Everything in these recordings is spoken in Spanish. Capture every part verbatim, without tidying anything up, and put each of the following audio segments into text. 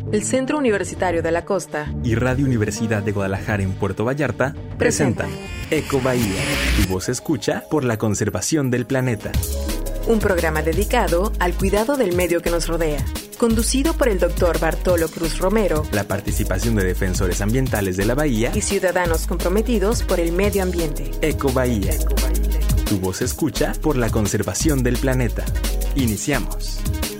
el Centro Universitario de la Costa y Radio Universidad de Guadalajara en Puerto Vallarta presentan Ecobahía, tu voz escucha por la conservación del planeta. Un programa dedicado al cuidado del medio que nos rodea. Conducido por el doctor Bartolo Cruz Romero. La participación de defensores ambientales de la bahía y ciudadanos comprometidos por el medio ambiente. Ecobahía, tu voz escucha por la conservación del planeta. Iniciamos.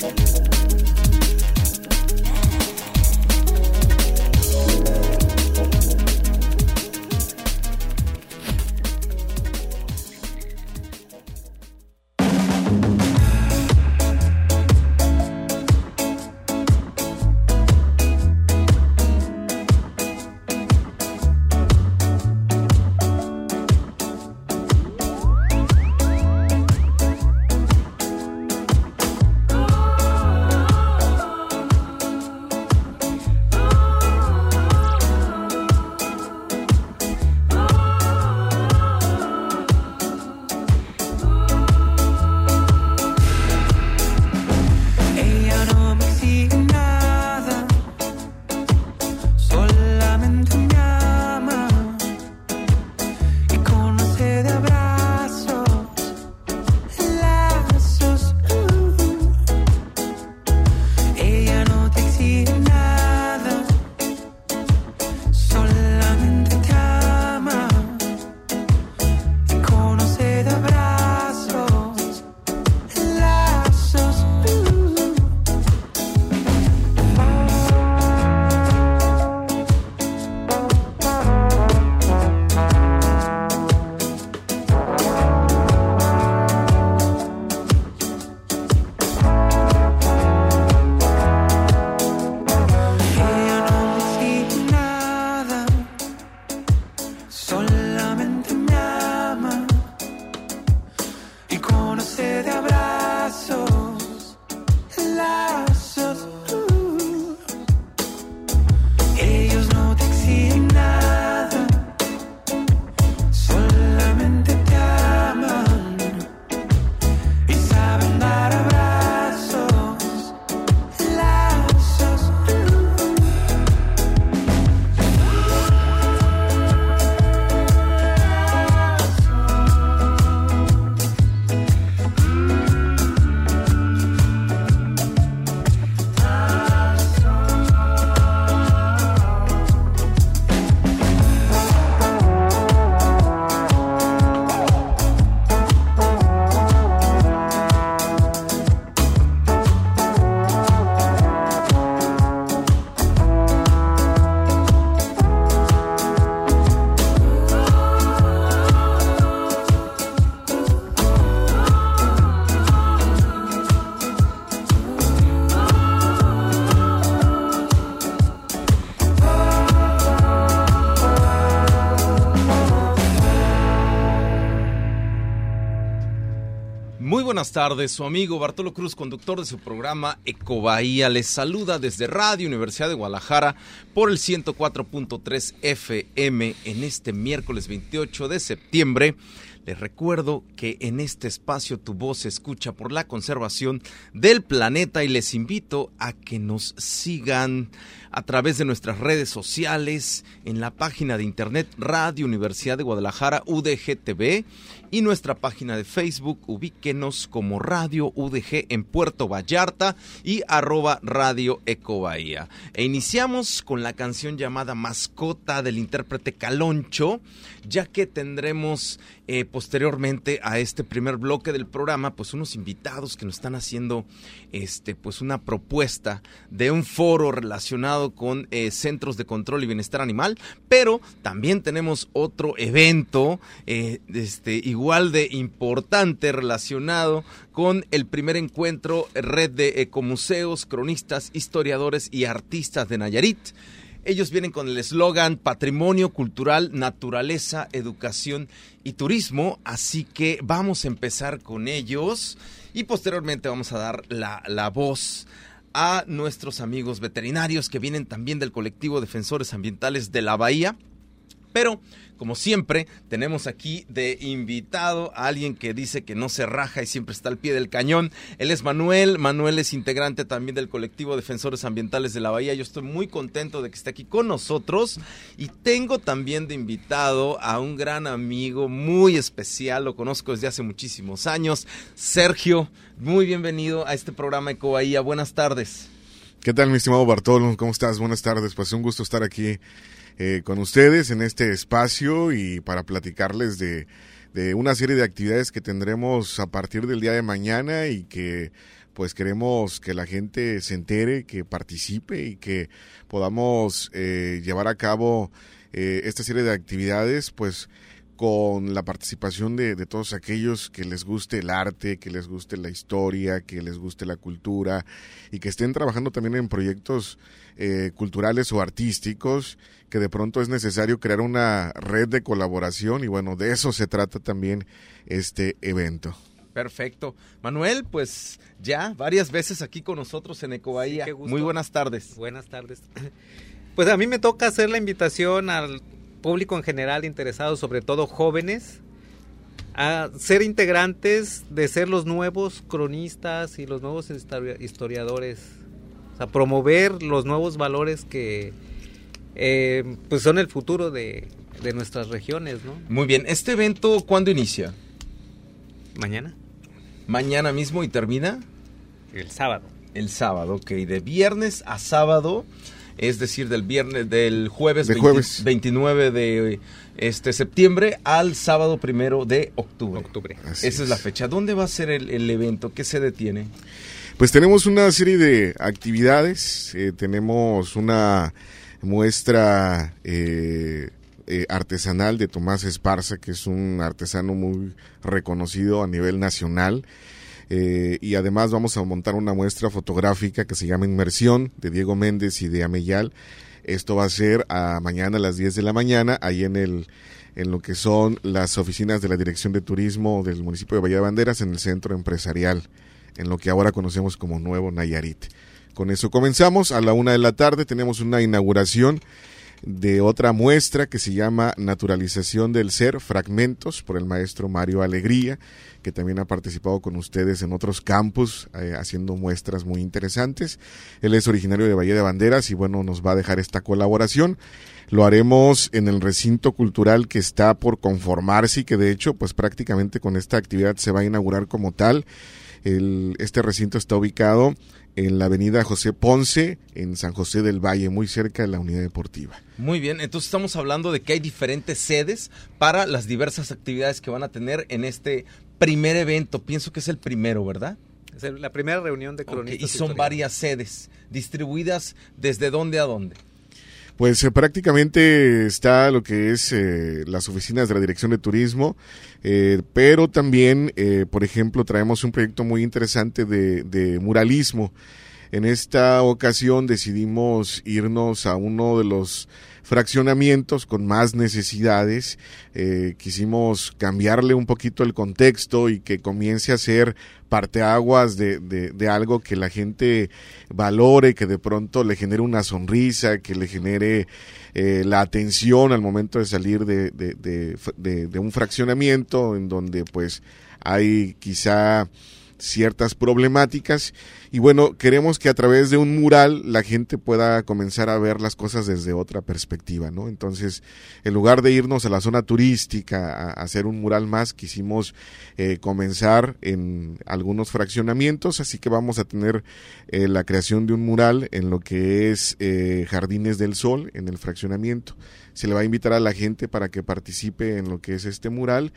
Buenas tardes, su amigo Bartolo Cruz, conductor de su programa Ecobahía, les saluda desde Radio Universidad de Guadalajara por el ciento cuatro punto tres F M en este miércoles veintiocho de septiembre. Les recuerdo que en este espacio tu voz se escucha por la conservación del planeta y les invito a que nos sigan a través de nuestras redes sociales, en la página de internet Radio Universidad de Guadalajara U D G T V y nuestra página de Facebook, ubíquenos como Radio U D G en Puerto Vallarta y arroba Radio Ecobahía. E iniciamos con la canción llamada Mascota del intérprete Caloncho, ya que tendremos eh, posteriormente a este primer bloque del programa, pues unos invitados que nos están haciendo este, pues una propuesta de un foro relacionado con eh, centros de control y bienestar animal, pero también tenemos otro evento eh, este, igual de importante relacionado con el primer encuentro Red de Ecomuseos, Cronistas, Historiadores y Artistas de Nayarit. Ellos vienen con el eslogan Patrimonio Cultural, Naturaleza, Educación y Turismo, así que vamos a empezar con ellos y posteriormente vamos a dar la, la voz a nuestros amigos veterinarios que vienen también del colectivo Defensores Ambientales de la Bahía. Pero, como siempre, tenemos aquí de invitado a alguien que dice que no se raja y siempre está al pie del cañón. Él es Manuel. Manuel es integrante también del colectivo Defensores Ambientales de la Bahía. Yo estoy muy contento de que esté aquí con nosotros. Y tengo también de invitado a un gran amigo muy especial. Lo conozco desde hace muchísimos años. Sergio, muy bienvenido a este programa Ecobahía. Buenas tardes. ¿Qué tal, mi estimado Bartolo? ¿Cómo estás? Buenas tardes. Pues un gusto estar aquí Eh, con ustedes en este espacio y para platicarles de, de una serie de actividades que tendremos a partir del día de mañana y que pues queremos que la gente se entere, que participe y que podamos eh, llevar a cabo eh, esta serie de actividades pues con la participación de, de todos aquellos que les guste el arte, que les guste la historia, que les guste la cultura y que estén trabajando también en proyectos eh, culturales o artísticos, que de pronto es necesario crear una red de colaboración y bueno, de eso se trata también este evento. Perfecto. Manuel, pues ya varias veces aquí con nosotros en Ecobahía. Sí, muy buenas tardes. Buenas tardes. Pues a mí me toca hacer la invitación al público en general interesado, sobre todo jóvenes, a ser integrantes, de ser los nuevos cronistas y los nuevos historiadores, o sea, promover los nuevos valores que eh, pues son el futuro de, de nuestras regiones, ¿no? Muy bien, ¿este evento cuándo inicia? Mañana. ¿Mañana mismo y termina? El sábado. El sábado, ok, de viernes a sábado. Es decir, del viernes, del jueves, de veinte, jueves. veintinueve de este septiembre al sábado primero de octubre. Octubre. Así Esa es. es la fecha. ¿Dónde va a ser el, el evento? ¿Qué sede tiene? Pues tenemos una serie de actividades. Eh, tenemos una muestra eh, eh, artesanal de Tomás Esparza, que es un artesano muy reconocido a nivel nacional. Eh, y además vamos a montar una muestra fotográfica que se llama Inmersión, de Diego Méndez y de Ameyal. Esto va a ser a mañana a las diez de la mañana, ahí en el en lo que son las oficinas de la Dirección de Turismo del municipio de Bahía de Banderas, en el centro empresarial, en lo que ahora conocemos como Nuevo Nayarit. Con eso comenzamos. A la una de la tarde tenemos una inauguración de otra muestra que se llama Naturalización del Ser, Fragmentos, por el maestro Mario Alegría, que también ha participado con ustedes en otros campus, eh, haciendo muestras muy interesantes. Él es originario de Bahía de Banderas y bueno, nos va a dejar esta colaboración. Lo haremos en el recinto cultural que está por conformarse y que de hecho, pues prácticamente con esta actividad se va a inaugurar como tal. El, este recinto está ubicado en la avenida José Ponce, en San José del Valle, muy cerca de la unidad deportiva. Muy bien, entonces estamos hablando de que hay diferentes sedes para las diversas actividades que van a tener en este primer evento. Pienso que es el primero, ¿verdad? Es el, la primera reunión de cronistas. Okay, y son varias sedes, distribuidas ¿desde dónde a dónde? Pues eh, prácticamente está lo que es eh, las oficinas de la Dirección de Turismo, eh, pero también, eh, por ejemplo, traemos un proyecto muy interesante de, de muralismo. En esta ocasión decidimos irnos a uno de los fraccionamientos con más necesidades. Eh, quisimos cambiarle un poquito el contexto y que comience a ser parteaguas de, de, de algo que la gente valore, que de pronto le genere una sonrisa, que le genere eh, la atención al momento de salir de, de, de, de, de un fraccionamiento en donde pues hay quizá ciertas problemáticas y bueno, queremos que a través de un mural la gente pueda comenzar a ver las cosas desde otra perspectiva, ¿no? Entonces, en lugar de irnos a la zona turística a, a hacer un mural más, quisimos eh, comenzar en algunos fraccionamientos, así que vamos a tener eh, la creación de un mural en lo que es eh, Jardines del Sol, en el fraccionamiento. Se le va a invitar a la gente para que participe en lo que es este mural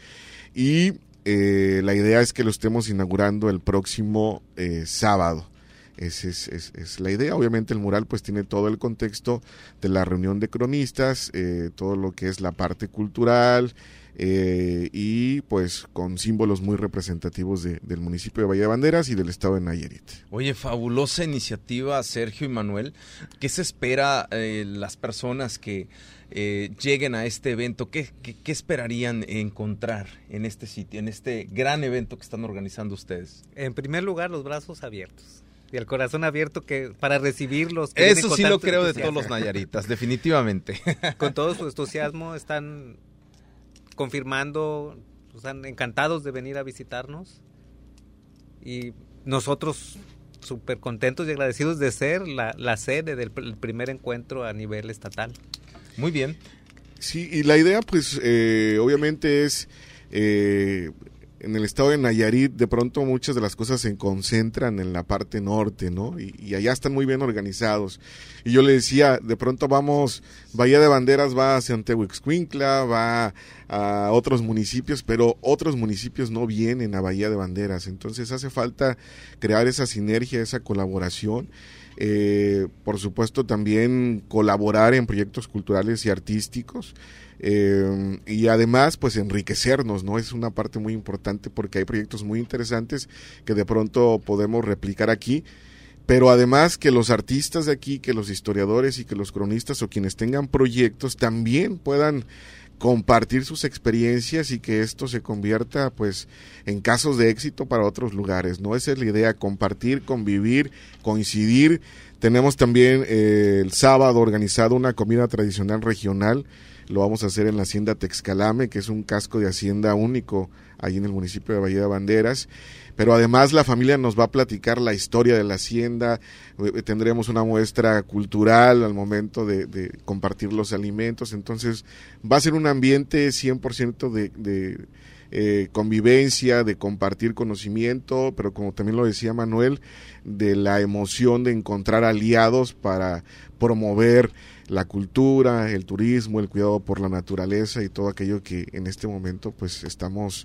y Eh, la idea es que lo estemos inaugurando el próximo eh, sábado. Esa es, es, es la idea. Obviamente el mural pues tiene todo el contexto de la reunión de cronistas, eh, todo lo que es la parte cultural eh, y pues con símbolos muy representativos de, del municipio de Bahía de Banderas y del estado de Nayarit. Oye, fabulosa iniciativa, Sergio y Manuel. ¿Qué se espera eh, las personas que Eh, lleguen a este evento? ¿Qué, qué, ¿Qué esperarían encontrar en este sitio, en este gran evento que están organizando ustedes? En primer lugar, los brazos abiertos. y el corazón abierto que para recibirlos. Eso sí lo creo de todos los nayaritas, definitivamente. Con todo su entusiasmo están confirmando, están encantados de venir a visitarnos y nosotros súper contentos y agradecidos de ser la, la sede del primer encuentro a nivel estatal. Muy bien. Sí, y la idea pues eh, obviamente es... Eh, en el estado de Nayarit de pronto muchas de las cosas se concentran en la parte norte, ¿no? Y, y allá están muy bien organizados. Y yo le decía, de pronto vamos, Bahía de Banderas va hacia Tehuixcuintla, va a otros municipios, pero otros municipios no vienen a Bahía de Banderas. Entonces hace falta crear esa sinergia, esa colaboración. Eh, por supuesto también colaborar en proyectos culturales y artísticos. Eh, y además pues enriquecernos, ¿no? Es una parte muy importante porque hay proyectos muy interesantes que de pronto podemos replicar aquí, pero además que los artistas de aquí, que los historiadores y que los cronistas o quienes tengan proyectos también puedan compartir sus experiencias y que esto se convierta pues en casos de éxito para otros lugares, ¿no? Esa es la idea, compartir, convivir, coincidir. Tenemos también eh, el sábado organizado una comida tradicional regional. Lo vamos a hacer en la hacienda Texcalame, que es un casco de hacienda único ahí en el municipio de Bahía de Banderas. Pero además la familia nos va a platicar la historia de la hacienda, tendremos una muestra cultural al momento de, de compartir los alimentos. Entonces va a ser un ambiente cien por ciento de, de eh, convivencia, de compartir conocimiento, pero como también lo decía Manuel, de la emoción de encontrar aliados para promover la cultura, el turismo, el cuidado por la naturaleza y todo aquello que en este momento pues estamos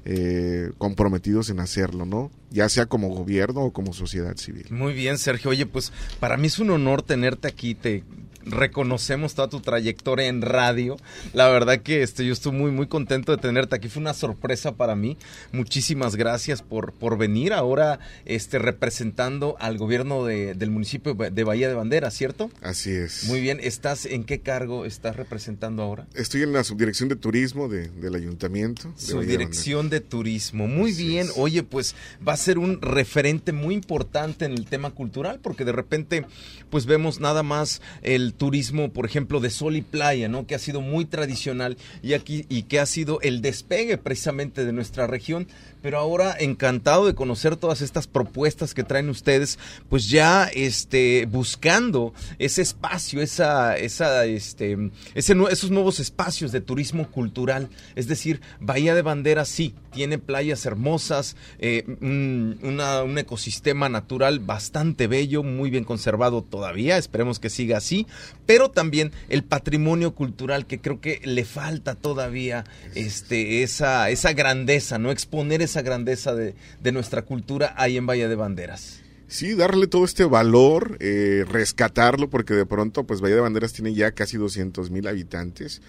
eh, comprometidos en hacerlo, ¿no? Ya sea como gobierno o como sociedad civil. Muy bien, Sergio. Oye, pues para mí es un honor tenerte aquí, te reconocemos toda tu trayectoria en radio. La verdad que este, yo estoy muy, muy contento de tenerte aquí. Fue una sorpresa para mí. Muchísimas gracias por, por venir ahora este, representando al gobierno de, del municipio de Bahía de Banderas, ¿cierto? Así es. Muy bien. ¿Estás en qué cargo estás representando ahora? Estoy en la subdirección de turismo de, del ayuntamiento. De subdirección de, de turismo. Muy Así bien. Es. Oye, pues va a ser un referente muy importante en el tema cultural, porque de repente pues vemos nada más el turismo, por ejemplo, de sol y playa, ¿no? Que ha sido muy tradicional y aquí y que ha sido el despegue precisamente de nuestra región, pero ahora encantado de conocer todas estas propuestas que traen ustedes, pues ya este buscando ese espacio, esa esa este ese esos nuevos espacios de turismo cultural, es decir, Bahía de Banderas sí tiene playas hermosas, eh, un, una, un ecosistema natural bastante bello, muy bien conservado todavía, esperemos que siga así, pero también el patrimonio cultural que creo que le falta todavía este esa esa grandeza, no exponer esa grandeza de, de nuestra cultura ahí en Bahía de Banderas. Sí, darle todo este valor, eh, rescatarlo, porque de pronto pues Bahía de Banderas tiene ya casi doscientos mil habitantes,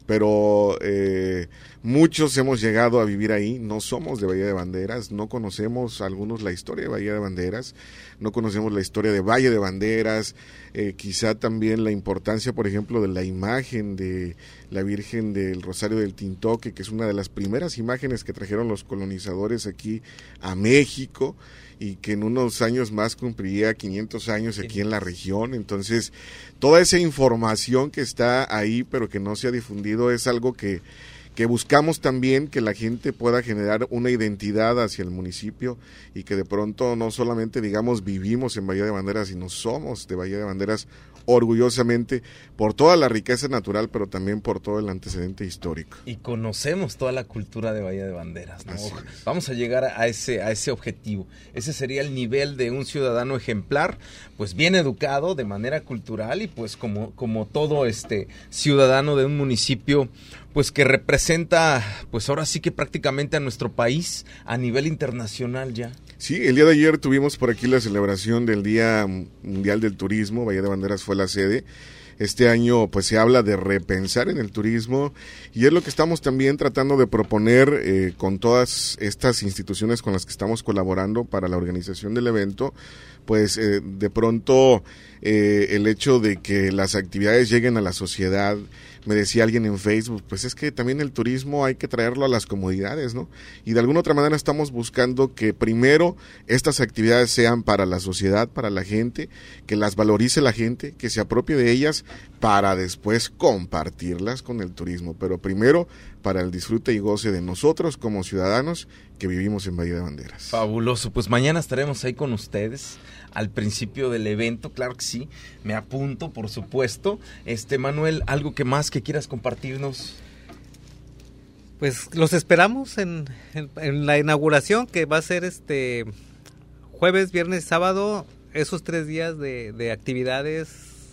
pero eh, muchos hemos llegado a vivir ahí, no somos de Bahía de Banderas, no conocemos algunos la historia de Bahía de Banderas, no conocemos la historia de Valle de Banderas, eh, quizá también la importancia, por ejemplo, de la imagen de la Virgen del Rosario del Tintoque, que es una de las primeras imágenes que trajeron los colonizadores aquí a México, y que en unos años más cumpliría quinientos años aquí en la región. Entonces, toda esa información que está ahí, pero que no se ha difundido, es algo que, que buscamos también que la gente pueda generar una identidad hacia el municipio y que de pronto no solamente, digamos, vivimos en Bahía de Banderas, sino somos de Bahía de Banderas orgullosamente por toda la riqueza natural, pero también por todo el antecedente histórico. Y conocemos toda la cultura de Bahía de Banderas, ¿no? Vamos a llegar a ese, a ese objetivo. Ese sería el nivel de un ciudadano ejemplar, pues bien educado de manera cultural y pues como, como todo este ciudadano de un municipio pues que representa, pues ahora sí que prácticamente a nuestro país a nivel internacional ya. Sí, el día de ayer tuvimos por aquí la celebración del Día Mundial del Turismo, Bahía de Banderas fue la sede, Este año pues se habla de repensar en el turismo y es lo que estamos también tratando de proponer eh, con todas estas instituciones con las que estamos colaborando para la organización del evento. Pues eh, de pronto eh, el hecho de que las actividades lleguen a la sociedad, me decía alguien en Facebook, pues es que también el turismo hay que traerlo a las comodidades, ¿no? Y de alguna otra manera estamos buscando que primero estas actividades sean para la sociedad, para la gente, que las valorice la gente, que se apropie de ellas para después compartirlas con el turismo, pero primero para el disfrute y goce de nosotros como ciudadanos que vivimos en Bahía de Banderas. Fabuloso, pues mañana estaremos ahí con ustedes al principio del evento, claro que sí, me apunto, por supuesto. Este Manuel, ¿algo que más que quieras compartirnos? Pues los esperamos en, en, en la inauguración, que va a ser este jueves, viernes, sábado, esos tres días de, de actividades,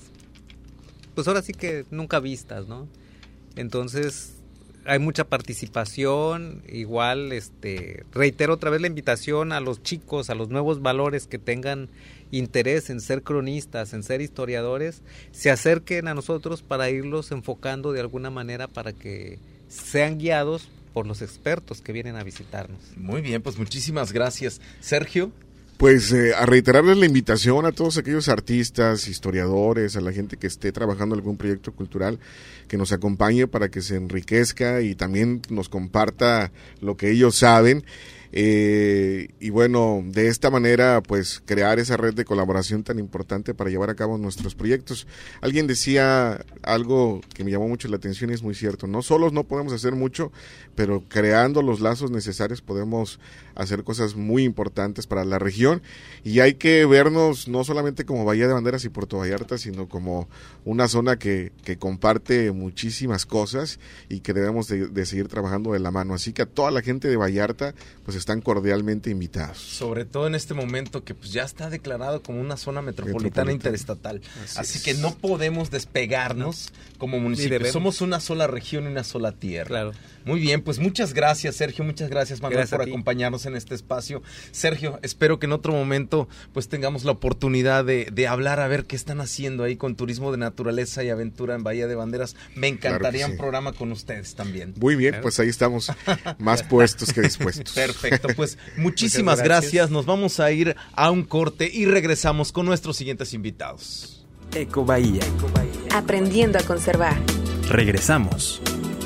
pues ahora sí que nunca vistas, ¿no? Entonces hay mucha participación, igual este reitero otra vez la invitación a los chicos, a los nuevos valores que tengan interés en ser cronistas, en ser historiadores, se acerquen a nosotros para irlos enfocando de alguna manera para que sean guiados por los expertos que vienen a visitarnos. Muy bien, pues muchísimas gracias. Sergio. Pues eh, a reiterarles la invitación a todos aquellos artistas, historiadores, a la gente que esté trabajando en algún proyecto cultural, que nos acompañe para que se enriquezca y también nos comparta lo que ellos saben. Eh, y bueno, de esta manera pues crear esa red de colaboración tan importante para llevar a cabo nuestros proyectos. Alguien decía algo que me llamó mucho la atención y es muy cierto, no solos no podemos hacer mucho, pero creando los lazos necesarios podemos hacer cosas muy importantes para la región y hay que vernos no solamente como Bahía de Banderas y Puerto Vallarta, sino como una zona que, que comparte muchísimas cosas y que debemos de, de seguir trabajando de la mano. Así que a toda la gente de Vallarta pues están cordialmente invitados. Sobre todo en este momento que pues ya está declarado como una zona metropolitana, metropolitana. interestatal. Así, Así que no podemos despegarnos no. como municipio. Somos una sola región y una sola tierra. Claro. Muy bien, pues muchas gracias, Sergio, muchas gracias, Manuel, gracias por acompañarnos en este espacio. Sergio, espero que en otro momento pues tengamos la oportunidad de, de hablar a ver qué están haciendo ahí con turismo de naturaleza y aventura en Bahía de Banderas. Me encantaría claro sí. un programa con ustedes también. Muy bien, claro. Pues ahí estamos más puestos que dispuestos. Perfecto, pues muchísimas gracias. gracias. Nos vamos a ir a un corte y regresamos con nuestros siguientes invitados. Eco Bahía. Aprendiendo a conservar. Regresamos.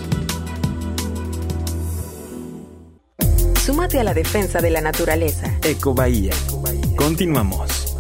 Súmate a la defensa de la naturaleza. Eco Bahía. Continuamos.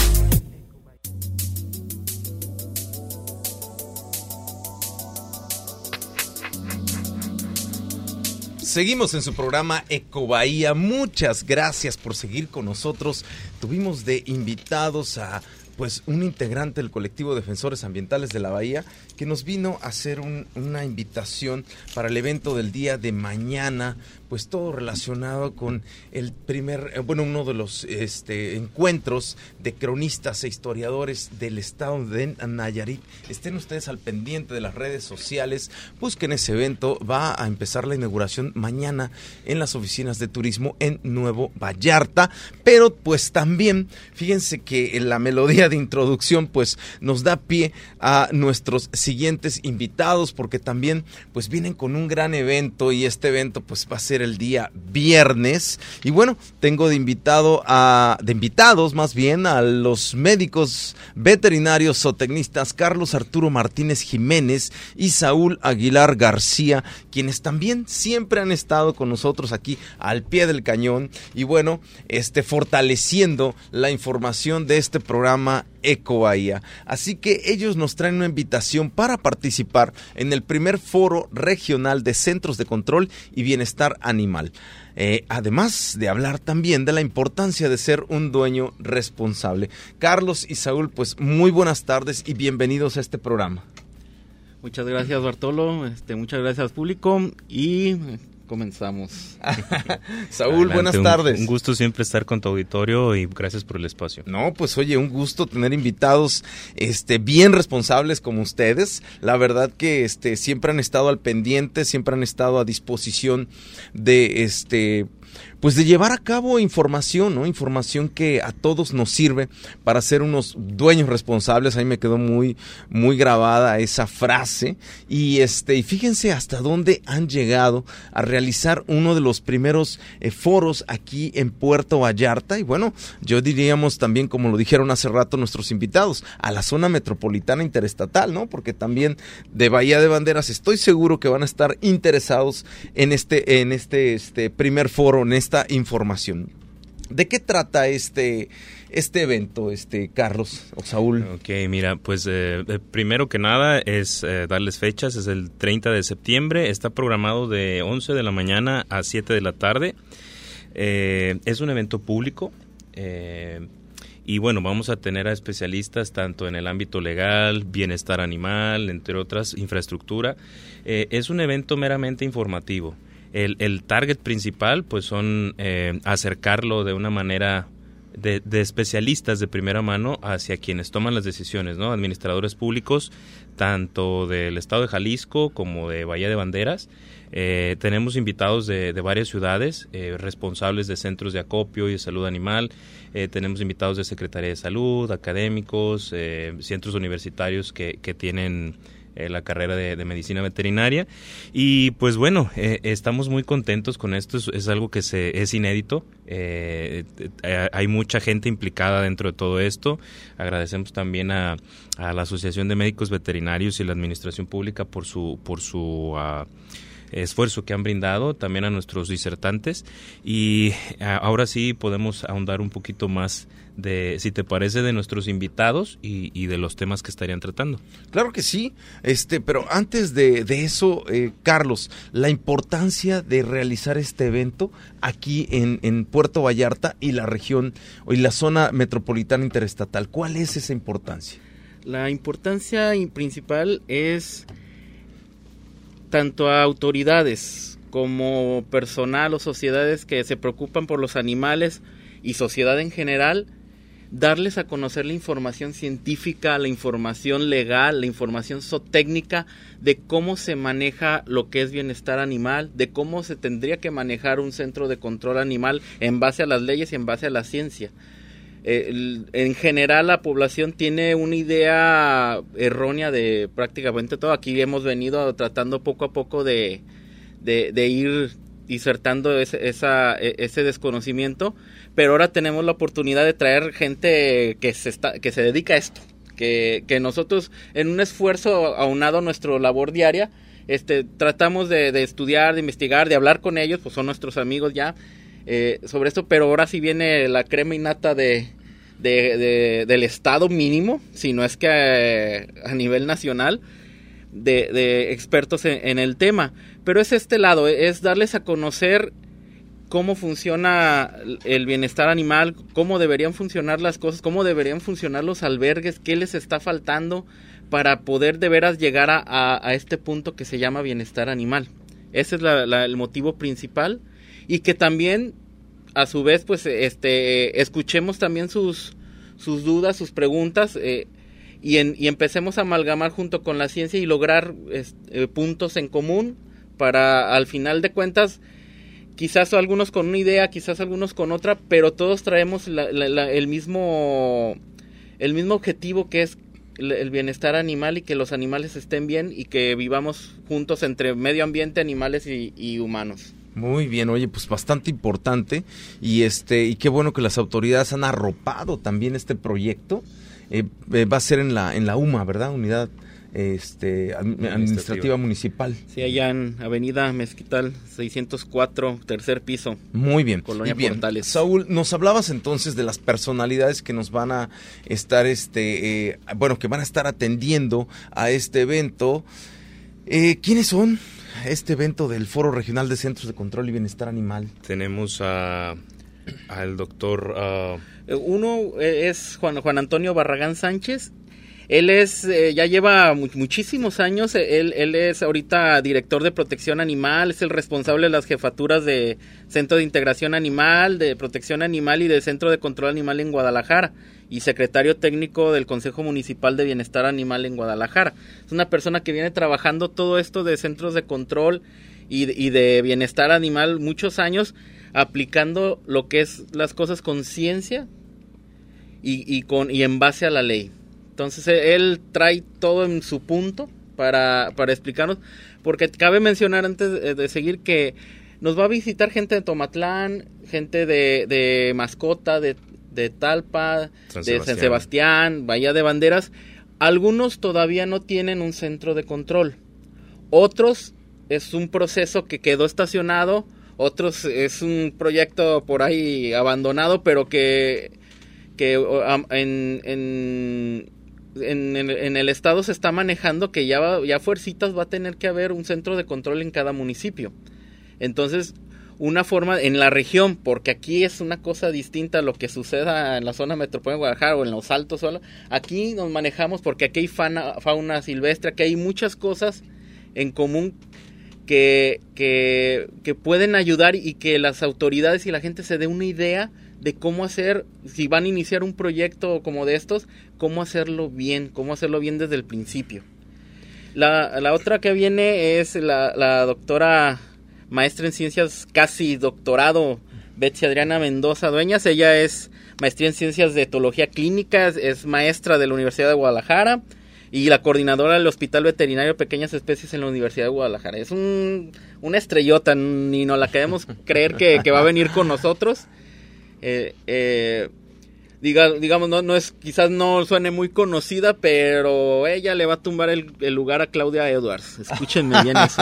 Seguimos en su programa Eco Bahía. Muchas gracias por seguir con nosotros. Tuvimos de invitados a pues un integrante del colectivo Defensores Ambientales de la Bahía que nos vino a hacer un, una invitación para el evento del día de mañana, pues todo relacionado con el primer, bueno, uno de los este, encuentros de cronistas e historiadores del estado de Nayarit. Estén ustedes al pendiente de las redes sociales, busquen ese evento, va a empezar la inauguración mañana en las oficinas de turismo en Nuevo Vallarta, pero pues también, fíjense que en la melodía de introducción pues nos da pie a nuestros siguientes invitados porque también pues vienen con un gran evento y este evento pues va a ser el día viernes y bueno, tengo de invitado a de invitados más bien a los médicos veterinarios zootecnistas Carlos Arturo Martínez Jiménez y Saúl Aguilar García, quienes también siempre han estado con nosotros aquí al pie del cañón y bueno, este fortaleciendo la información de este programa Eco Bahía. Así que ellos nos traen una invitación para participar en el primer foro regional de centros de control y bienestar animal. Eh, además de hablar también de la importancia de ser un dueño responsable. Carlos y Saúl, pues muy buenas tardes y bienvenidos a este programa. Muchas gracias, Bartolo, este, muchas gracias, público, y comenzamos. Saúl, Adelante, buenas tardes. Un, un gusto siempre estar con tu auditorio y gracias por el espacio. No, pues oye, un gusto tener invitados este, bien responsables como ustedes. La verdad que este, siempre han estado al pendiente, siempre han estado a disposición de este pues de llevar a cabo información, ¿no? Información que a todos nos sirve para ser unos dueños responsables. Ahí me quedó muy, muy grabada esa frase. Y este, y fíjense hasta dónde han llegado a realizar uno de los primeros eh, foros aquí en Puerto Vallarta. Y bueno, yo diríamos también, como lo dijeron hace rato nuestros invitados, a la zona metropolitana interestatal, ¿no? Porque también de Bahía de Banderas estoy seguro que van a estar interesados en este, en este, este primer foro, en esta información. ¿De qué trata este, este evento, este Carlos o Saúl? Ok, mira, pues eh, primero que nada es eh, darles fechas. Es el treinta de septiembre, está programado de once de la mañana a siete de la tarde. Eh, es un evento público. Eh, Y bueno, vamos a tener a especialistas tanto en el ámbito legal, bienestar animal, entre otras, infraestructura. Eh, es un evento meramente informativo. El, el target principal, pues, son eh, acercarlo de una manera de, de especialistas de primera mano hacia quienes toman las decisiones, ¿no? Administradores públicos, tanto del estado de Jalisco como de Bahía de Banderas. Eh, tenemos invitados de, de varias ciudades, eh, responsables de centros de acopio y de salud animal. Eh, tenemos invitados de Secretaría de Salud, académicos, eh, centros universitarios que, que tienen eh, la carrera de, de medicina veterinaria. Y pues bueno, eh, estamos muy contentos con esto. Es, es algo que se, es inédito. Eh, eh, hay mucha gente implicada dentro de todo esto. Agradecemos también a, a la Asociación de Médicos Veterinarios y la Administración Pública por su... por su uh, esfuerzo que han brindado, también a nuestros disertantes, y ahora sí podemos ahondar un poquito más de, si te parece, de nuestros invitados y, y de los temas que estarían tratando. Claro que sí, este, pero antes de, de eso, eh, Carlos, la importancia de realizar este evento aquí en, en Puerto Vallarta y la región y la zona metropolitana interestatal, ¿cuál es esa importancia? La importancia principal es tanto a autoridades como personal o sociedades que se preocupan por los animales y sociedad en general, darles a conocer la información científica, la información legal, la información zootécnica de cómo se maneja lo que es bienestar animal, de cómo se tendría que manejar un centro de control animal en base a las leyes y en base a la ciencia. Eh, en general la población tiene una idea errónea de prácticamente todo. Aquí hemos venido tratando poco a poco de, de, de ir disertando ese, esa, ese desconocimiento, pero ahora tenemos la oportunidad de traer gente que se, está, que se dedica a esto, que, que nosotros en un esfuerzo aunado a nuestra labor diaria, este, tratamos de, de estudiar, de investigar, de hablar con ellos, pues son nuestros amigos ya, Eh, sobre esto, pero ahora sí viene la crema innata de, de, de del estado mínimo, si no es que eh, a nivel nacional, de, de expertos en, en el tema. Pero es este lado, es darles a conocer cómo funciona el bienestar animal, cómo deberían funcionar las cosas, cómo deberían funcionar los albergues, qué les está faltando para poder de veras llegar a, a, a este punto que se llama bienestar animal. Ese es la, la, el motivo principal. Y que también, a su vez, pues, este, escuchemos también sus, sus dudas, sus preguntas, eh, y, en, y empecemos a amalgamar junto con la ciencia y lograr este, puntos en común para, al final de cuentas, quizás algunos con una idea, quizás algunos con otra, pero todos traemos la, la, la, el mismo, el mismo objetivo, que es el bienestar animal y que los animales estén bien y que vivamos juntos entre medio ambiente, animales y, y humanos. Muy bien, oye, pues bastante importante, y este y qué bueno que las autoridades han arropado también este proyecto. Eh, eh, va a ser en la en la U M A, ¿verdad? Unidad este administrativa, administrativa municipal. Sí, allá en Avenida Mezquital seiscientos cuatro, tercer piso. Muy bien. Colonia bien. Portales. Saúl, nos hablabas entonces de las personalidades que nos van a estar este eh, bueno, que van a estar atendiendo a este evento. Eh, ¿quiénes son? Este evento del Foro Regional de Centros de Control y Bienestar Animal. Tenemos a al doctor... Uh... Uno es Juan, Juan Antonio Barragán Sánchez. Él es, eh, ya lleva mu- muchísimos años, él, él es ahorita director de protección animal, es el responsable de las jefaturas de Centro de Integración Animal, de Protección Animal y del Centro de Control Animal en Guadalajara, y secretario técnico del Consejo Municipal de Bienestar Animal en Guadalajara. Es una persona que viene trabajando todo esto de centros de control y, y de bienestar animal muchos años, aplicando lo que es las cosas con ciencia y, y, con, y en base a la ley. Entonces él trae todo en su punto para, para explicarnos, porque cabe mencionar antes de, de seguir que nos va a visitar gente de Tomatlán, gente de, de Mascota, de, de Talpa, San de Sebastián. San Sebastián, Bahía de Banderas. Algunos todavía no tienen un centro de control. Otros es un proceso que quedó estacionado, otros es un proyecto por ahí abandonado, pero que, que um, en, en, en, en el estado se está manejando que ya, va, ya fuercitas va a tener que haber un centro de control en cada municipio. Entonces, una forma en la región, porque aquí es una cosa distinta a lo que suceda en la zona metropolitana de Guadalajara o en los altos solo. Aquí nos manejamos porque aquí hay fauna, fauna silvestre, aquí hay muchas cosas en común que, que, que pueden ayudar y que las autoridades y la gente se dé una idea de cómo hacer, si van a iniciar un proyecto como de estos, cómo hacerlo bien, cómo hacerlo bien desde el principio. La, la otra que viene es la, la doctora maestra en ciencias, casi doctorado, Betsy Adriana Mendoza Dueñas. Ella es maestría en ciencias de etología clínica, es, es maestra de la Universidad de Guadalajara y la coordinadora del Hospital Veterinario de Pequeñas Especies en la Universidad de Guadalajara. Es un, una estrellota, ni nos la queremos creer que, que va a venir con nosotros. Eh, eh, diga, digamos, no, no es, quizás no suene muy conocida, pero ella le va a tumbar el, el lugar a Claudia Edwards. Escúchenme bien eso.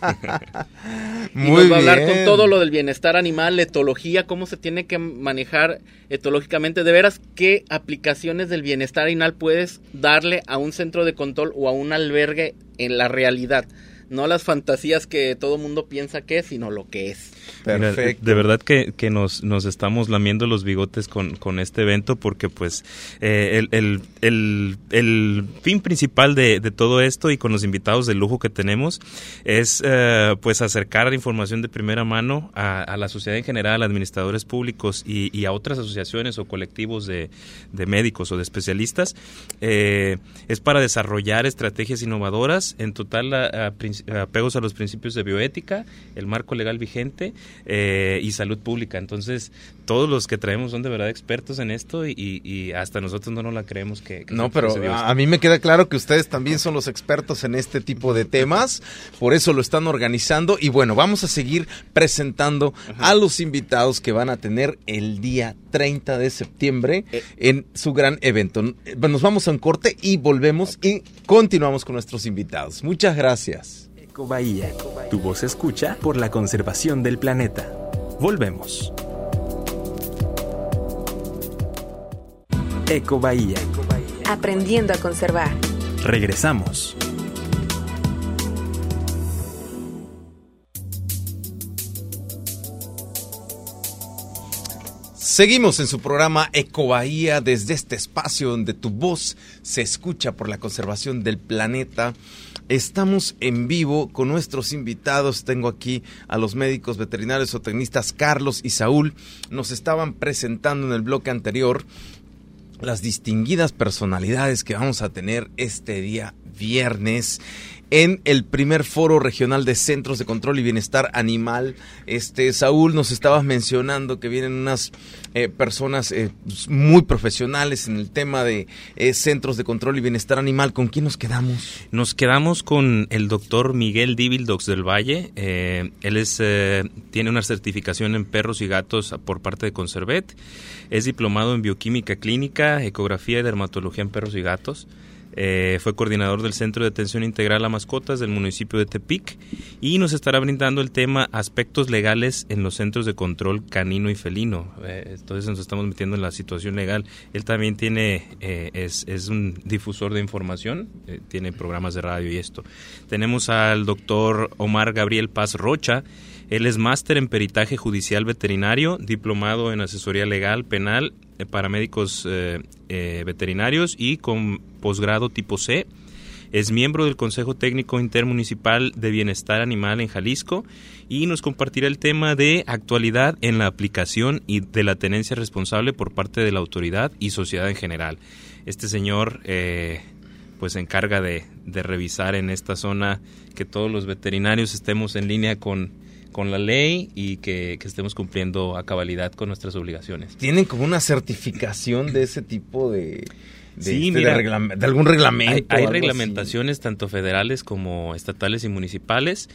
Muy y nos va a hablar bien. con todo lo del bienestar animal, etología, cómo se tiene que manejar etológicamente. De veras, qué aplicaciones del bienestar animal puedes darle a un centro de control o a un albergue en la realidad. No las fantasías que todo mundo piensa que es, sino lo que es. Mira, Perfecto. de verdad que, que nos, nos estamos lamiendo los bigotes con, con este evento porque pues eh, el, el, el, el fin principal de, de todo esto y con los invitados de lujo que tenemos es eh, pues acercar información de primera mano a, a la sociedad en general, a administradores públicos y, y a otras asociaciones o colectivos de, de médicos o de especialistas. Eh, es para desarrollar estrategias innovadoras, en total a, a, apegos a los principios de bioética, el marco legal vigente eh, y salud pública. Entonces, todos los que traemos son de verdad expertos en esto y, y hasta nosotros no nos la creemos que... que No, pero a, a mí me queda claro que ustedes también son los expertos en este tipo de temas, por eso lo están organizando y bueno, vamos a seguir presentando Ajá. a los invitados que van a tener el día treinta de septiembre eh. en su gran evento. Nos vamos a un corte y volvemos y continuamos con nuestros invitados. Muchas gracias. Ecobahía, tu voz escucha por la conservación del planeta. Volvemos. Ecobahía. Aprendiendo a conservar. Regresamos. Seguimos en su programa Ecobahía desde este espacio donde tu voz se escucha por la conservación del planeta. Estamos en vivo con nuestros invitados. Tengo aquí a los médicos veterinarios o tecnistas Carlos y Saúl. Nos estaban presentando en el bloque anterior las distinguidas personalidades que vamos a tener este día viernes en el primer foro regional de centros de control y bienestar animal. Este Saúl, nos estabas mencionando que vienen unas eh, personas eh, muy profesionales en el tema de eh, centros de control y bienestar animal. ¿Con quién nos quedamos? Nos quedamos con el doctor Miguel Díbildox del Valle. Eh, él es eh, tiene una certificación en perros y gatos por parte de Conservet. Es diplomado en bioquímica clínica, ecografía y dermatología en perros y gatos. Eh, fue coordinador del Centro de Atención Integral a Mascotas del municipio de Tepic y nos estará brindando el tema aspectos legales en los centros de control canino y felino. Eh, entonces nos estamos metiendo en la situación legal. Él también tiene eh, es, es un difusor de información, eh, tiene programas de radio y esto. Tenemos al doctor Omar Gabriel Paz Rocha. Él es máster en peritaje judicial veterinario, diplomado en asesoría legal penal eh, para médicos eh, eh, veterinarios y con posgrado tipo C. Es miembro del Consejo Técnico Intermunicipal de Bienestar Animal en Jalisco y nos compartirá el tema de actualidad en la aplicación y de la tenencia responsable por parte de la autoridad y sociedad en general. Este señor eh, pues se encarga de, de revisar en esta zona que todos los veterinarios estemos en línea con con la ley y que, que estemos cumpliendo a cabalidad con nuestras obligaciones. ¿Tienen como una certificación de ese tipo de, de, sí, este, mira, de, reglam- de algún reglamento? Hay, hay algo reglamentaciones así, tanto federales como estatales y municipales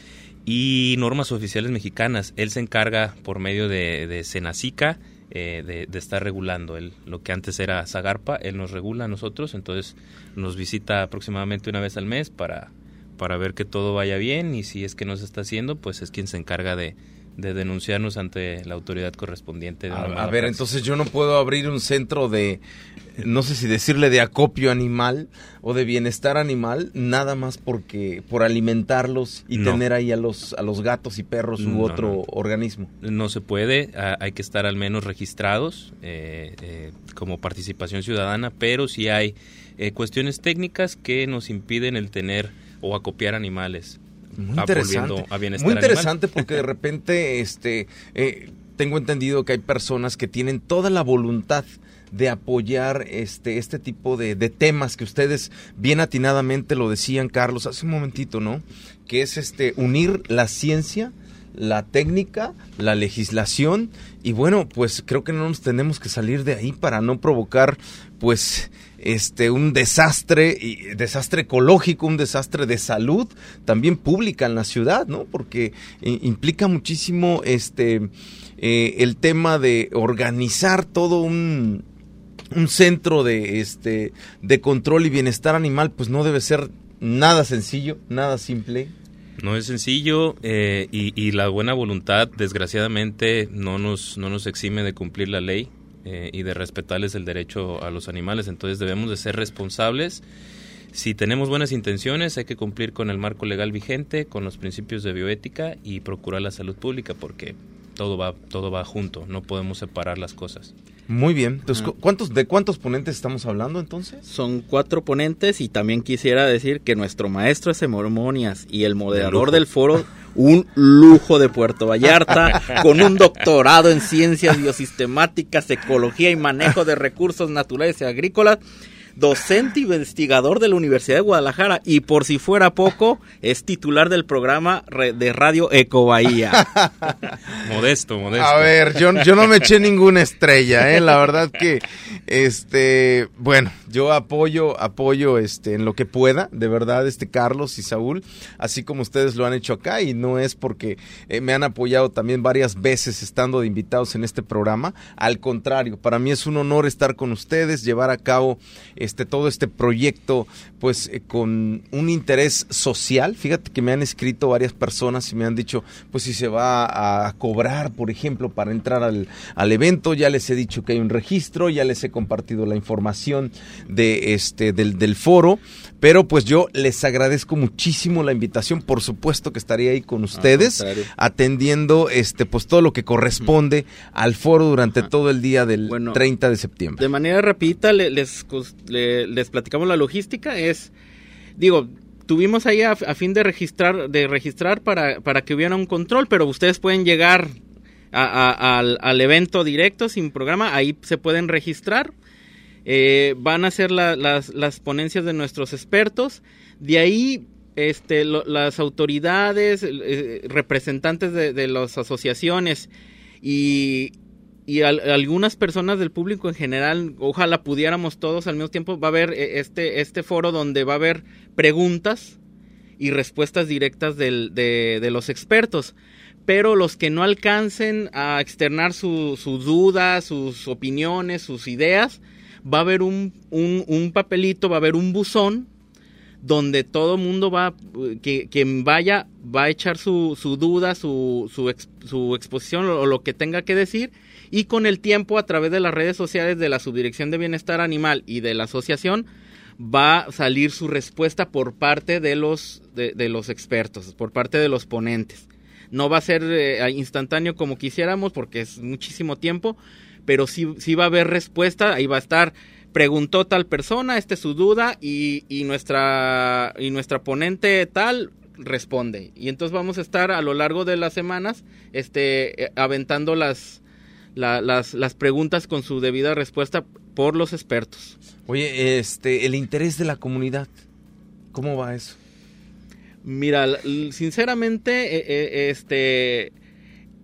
y normas oficiales mexicanas. Él se encarga por medio de, de Senacica eh, de, de estar regulando. Él, lo que antes era Zagarpa, él nos regula a nosotros, entonces nos visita aproximadamente una vez al mes para... para ver que todo vaya bien y si es que no se está haciendo, pues es quien se encarga de, de denunciarnos ante la autoridad correspondiente. De A, una a ver, praxis. entonces yo no puedo abrir un centro de, no sé si decirle de acopio animal o de bienestar animal, nada más porque por alimentarlos y No. tener ahí a los a los gatos y perros u No, otro no. organismo. No se puede, a, hay que estar al menos registrados eh, eh, como participación ciudadana, pero sí hay eh, cuestiones técnicas que nos impiden el tener o acopiar animales. Muy a- interesante, volviendo a bienestar muy animal. interesante porque de repente este eh, tengo entendido que hay personas que tienen toda la voluntad de apoyar este este tipo de, de temas que ustedes bien atinadamente lo decían, Carlos, hace un momentito, ¿no? Que es este unir la ciencia, la técnica, la legislación y bueno, pues creo que no nos tenemos que salir de ahí para no provocar pues este un desastre y desastre ecológico, un desastre de salud también pública en la ciudad, ¿no? Porque eh, implica muchísimo este eh, el tema de organizar todo un un centro de este de control y bienestar animal, pues no debe ser nada sencillo, nada simple. No es sencillo eh, y, y la buena voluntad, desgraciadamente, no nos, no nos exime de cumplir la ley eh, y de respetarles el derecho a los animales. Entonces debemos de ser responsables. Si tenemos buenas intenciones, hay que cumplir con el marco legal vigente, con los principios de bioética y procurar la salud pública, porque todo va, todo va junto, no podemos separar las cosas. Muy bien. Entonces, ¿cuántos, ¿de cuántos ponentes estamos hablando entonces? Son cuatro ponentes y también quisiera decir que nuestro maestro de ceremonias y el moderador De lujo. del foro, un lujo de Puerto Vallarta, con un doctorado en ciencias biosistemáticas, ecología y manejo de recursos naturales y agrícolas, docente e investigador de la Universidad de Guadalajara y por si fuera poco, es titular del programa de radio Ecobahía. Modesto, modesto. A ver, yo, yo no me eché ninguna estrella, ¿eh? La verdad que, este, bueno, yo apoyo, apoyo, este, en lo que pueda, de verdad, este, Carlos y Saúl, así como ustedes lo han hecho acá, y no es porque eh, me han apoyado también varias veces estando de invitados en este programa, al contrario, para mí es un honor estar con ustedes, llevar a cabo este todo este proyecto pues eh, con un interés social. Fíjate que me han escrito varias personas y me han dicho pues si se va a, a cobrar, por ejemplo, para entrar al, al evento. Ya les he dicho que hay un registro, ya les he compartido la información de este del, del foro, pero pues yo les agradezco muchísimo la invitación. Por supuesto que estaría ahí con ustedes atendiendo este pues todo lo que corresponde al foro durante Ajá. todo el día del bueno, treinta de septiembre. De manera rapidita les, les Le, les platicamos la logística. Es, digo, tuvimos ahí a, a fin de registrar, de registrar para, para que hubiera un control, pero ustedes pueden llegar a, a, al, al evento directo sin programa, ahí se pueden registrar. Eh, van a ser la, las, las ponencias de nuestros expertos, de ahí este, lo, las autoridades, eh, representantes de, de las asociaciones y y al, algunas personas del público en general, ojalá pudiéramos todos al mismo tiempo. Va a haber este, este foro donde va a haber preguntas y respuestas directas del, de, de los expertos, pero los que no alcancen a externar su, sus dudas, sus opiniones, sus ideas, va a haber un, un, un papelito, va a haber un buzón donde todo mundo va, que quien vaya va a echar su, su duda, su, su, ex, su exposición o lo que tenga que decir. Y con el tiempo, a través de las redes sociales de la Subdirección de Bienestar Animal y de la asociación, va a salir su respuesta por parte de los, de, de los expertos, por parte de los ponentes. No va a ser eh, instantáneo como quisiéramos porque es muchísimo tiempo, pero sí, sí va a haber respuesta. Ahí va a estar, preguntó tal persona, esta es su duda y, y, nuestra, y nuestra ponente tal responde. Y entonces vamos a estar a lo largo de las semanas este, eh, aventando las... La, las, las preguntas con su debida respuesta por los expertos. Oye, este, el interés de la comunidad, ¿cómo va eso? Mira, sinceramente, eh, eh, este,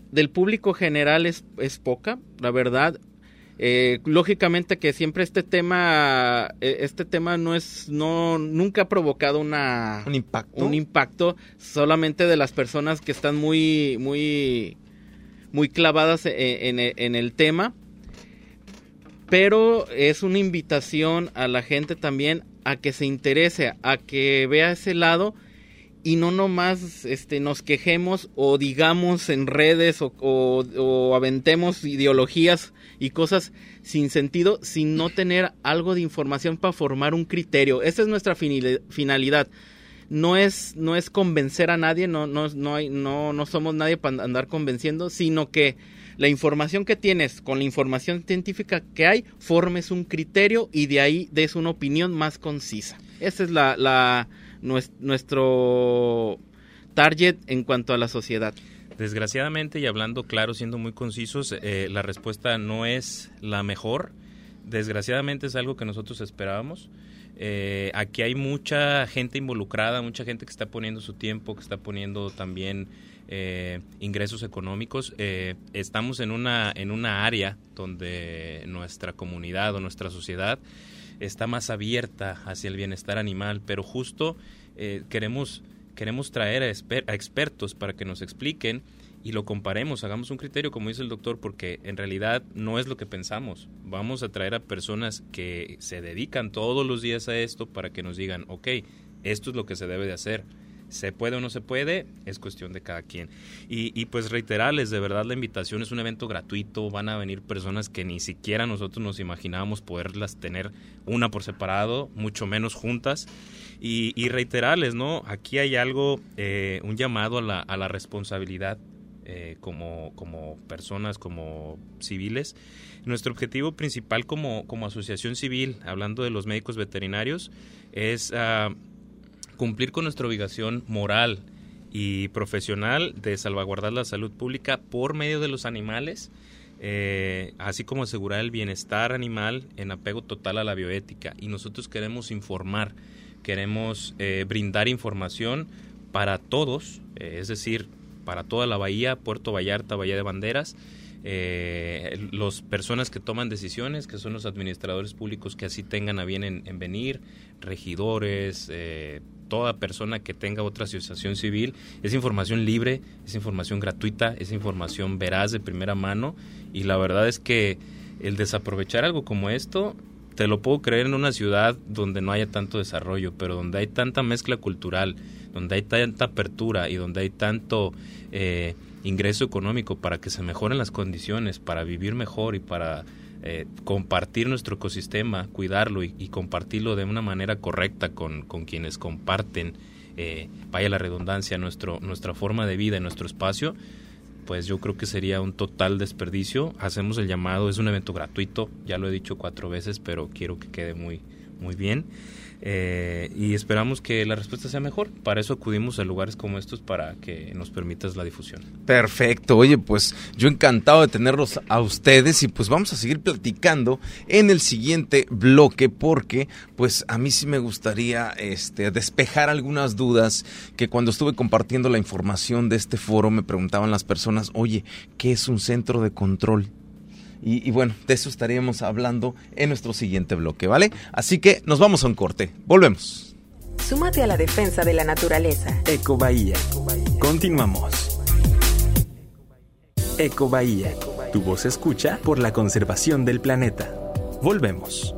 del público general es, es poca, la verdad. Eh, lógicamente que siempre este tema, este tema no es, no, nunca ha provocado una un impacto, un impacto solamente de las personas que están muy, muy, muy clavadas en, en, en el tema, pero es una invitación a la gente también a que se interese, a que vea ese lado y no nomás este, nos quejemos o digamos en redes o, o, o aventemos ideologías y cosas sin sentido, sin no tener algo de información para formar un criterio. Esa es nuestra finalidad. No es, no es convencer a nadie, no, no, no, hay, no, no somos nadie para andar convenciendo, sino que la información que tienes con la información científica que hay, formes un criterio y de ahí des una opinión más concisa. Esa es la, la nuestro target en cuanto a la sociedad. Desgraciadamente, y hablando claro, siendo muy concisos, eh, la respuesta no es la mejor. Desgraciadamente es algo que nosotros esperábamos. Eh, aquí hay mucha gente involucrada, mucha gente que está poniendo su tiempo, que está poniendo también eh, ingresos económicos. Eh, estamos en una, en una área donde nuestra comunidad o nuestra sociedad está más abierta hacia el bienestar animal, pero justo eh, queremos... Queremos traer a, exper- a expertos para que nos expliquen y lo comparemos, hagamos un criterio, como dice el doctor, porque en realidad no es lo que pensamos. Vamos a traer a personas que se dedican todos los días a esto para que nos digan, ok, esto es lo que se debe de hacer. ¿Se puede o no se puede? Es cuestión de cada quien. Y, y pues reiterarles, de verdad la invitación es un evento gratuito, van a venir personas que ni siquiera nosotros nos imaginábamos poderlas tener una por separado, mucho menos juntas. Y, y reiterarles, ¿no? Aquí hay algo, eh, un llamado a la, a la responsabilidad eh, como, como personas, como civiles. Nuestro objetivo principal como, como asociación civil, hablando de los médicos veterinarios, es uh, cumplir con nuestra obligación moral y profesional de salvaguardar la salud pública por medio de los animales, eh, así como asegurar el bienestar animal en apego total a la bioética. Y nosotros queremos informar, queremos eh, brindar información para todos, eh, es decir, para toda la bahía, Puerto Vallarta, Bahía de Banderas, eh, las personas que toman decisiones, que son los administradores públicos que así tengan a bien en, en venir, regidores, eh, toda persona que tenga otra asociación civil. Es información libre, es información gratuita, es información veraz de primera mano, y la verdad es que el desaprovechar algo como esto, te lo puedo creer en una ciudad donde no haya tanto desarrollo, pero donde hay tanta mezcla cultural, donde hay tanta apertura y donde hay tanto eh, ingreso económico para que se mejoren las condiciones, para vivir mejor y para eh, compartir nuestro ecosistema, cuidarlo y, y compartirlo de una manera correcta con, con quienes comparten, eh, vaya la redundancia, nuestro, nuestra forma de vida y nuestro espacio, pues yo creo que sería un total desperdicio. Hacemos el llamado, es un evento gratuito, ya lo he dicho cuatro veces, pero quiero que quede muy, muy bien. Eh, y esperamos que la respuesta sea mejor. Para eso acudimos a lugares como estos, para que nos permitas la difusión. Perfecto. Oye, pues yo encantado de tenerlos a ustedes, y pues vamos a seguir platicando en el siguiente bloque, porque pues a mí sí me gustaría este despejar algunas dudas que cuando estuve compartiendo la información de este foro me preguntaban las personas, oye, ¿qué es un centro de control? Y, y bueno, de eso estaríamos hablando en nuestro siguiente bloque, ¿vale? Así que nos vamos a un corte. Volvemos. Súmate a la defensa de la naturaleza. Ecobahía. Continuamos. Ecobahía. Tu voz se escucha por la conservación del planeta. Volvemos.